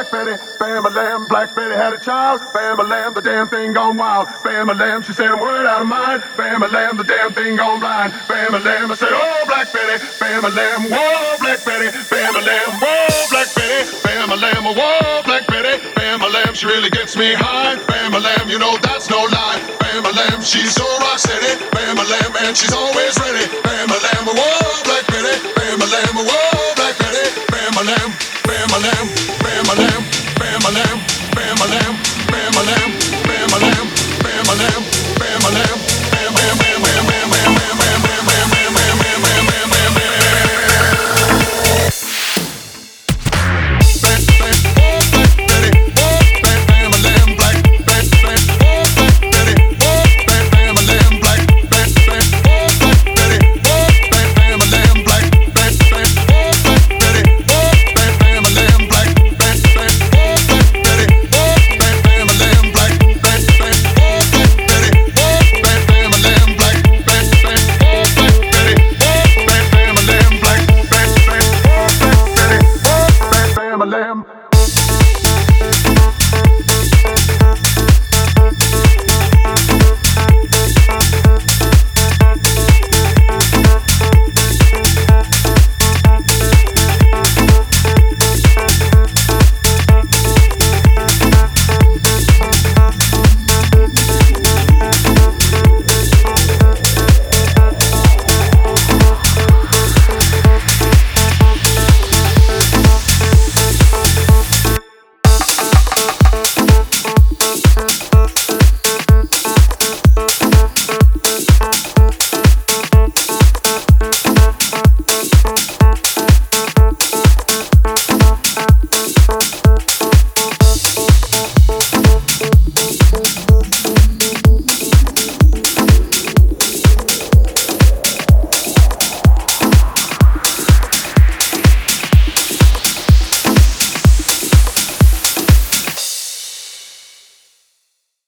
Black Betty, bam-a-lam. Black Betty had a child, bam-a-lam, the damn thing gone wild. Bam-a-lam, she said a word out of mind, bam-a-lam, the damn thing gone blind. Bam-a-lam, I said, oh, Black Betty, bam-a-lam, whoa, Black Betty, bam-a-lam, whoa, Black Betty, bam-a-lam, whoa, Black Betty, bam-a-lam, she really gets me high, bam-a-lam, you know that's no lie, bam-a-lam, she's so rock steady, bam-a-lam, and she's always ready, bam-a-lam, whoa, Black Betty, bam-a-lam, whoa, Black Betty, bam-a-lam, bam-a-lam, bam-a-lam, bam-a-lam, bam-a-lam, bam-a-lam, bam-a-lam, bam-a-lam, bam-a-lam, bam bam bam bam bam bam bam bam bam bam bam bam bam bam bam bam. Lamb.